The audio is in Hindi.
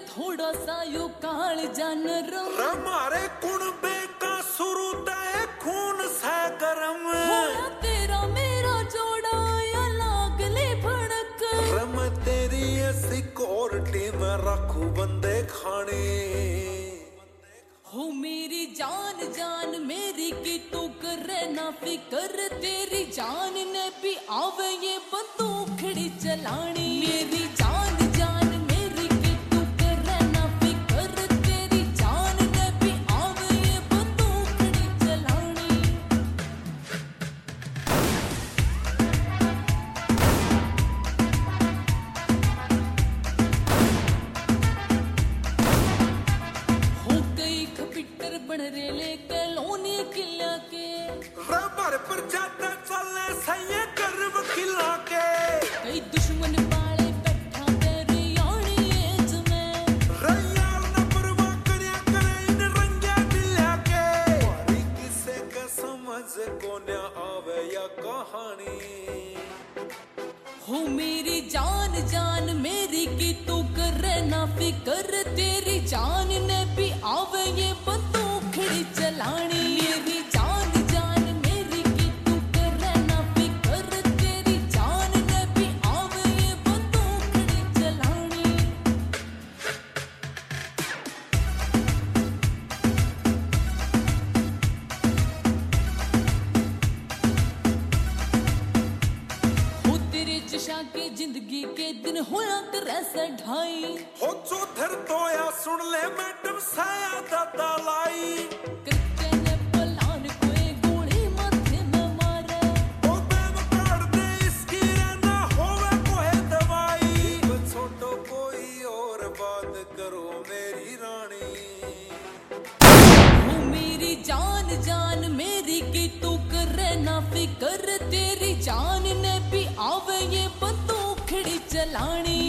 थोड़ा सा यो काल जानर हमारे कुणबे का शुरू तय खून से गरम होया तेरा मेरा जोड़ा या लागले भड़क रम तेरी सिक्योरिटी में रखू बंदे खाने हो मेरी जान जान मेरी की तू करे ना फिकर तेरी जान ने भी आवे ये बंदूकड़ी चलानी मेरी जान जान मेरी की तू करे ना फिकर तेरी जान ने भी आवे ये बंदूकड़ी चलानी हो गई खपिटर बन रेले कलोनी किला के रबर पर जाता चलने सही कर वकीला के कई दुश्मन पाले बैठा तेरी यानी एज में रैयाल न परवाह करया करे इन रंगे दिला के मारी किसे का समझ को न आवे या कहानी हो मेरी जान जान मेरी की तू करे ना फिकर तेरी जान ने भी आवे ये बंदूकड़ी चलानी मेरी जान जान मेरी की तू करे ना फिकर तेरी जान ने भी आवे ये बंदूकड़ी चलानी हो तेरे जशा के जिंदगी के दिन होया करे से ढाई हो चौधर तो या सुन ले मैडम साया दादा लाई करके ने पलान कोई गोली माथे में मारे ओ बैम काट दे इसकी ना होवे कोई दवाई छोटो कोई और बात करो मेरी रानी हो मेरी जान जान मेरी की तू करे ना फिकर तेरी जान ने भी आवे ये बंदूकड़ी चलानी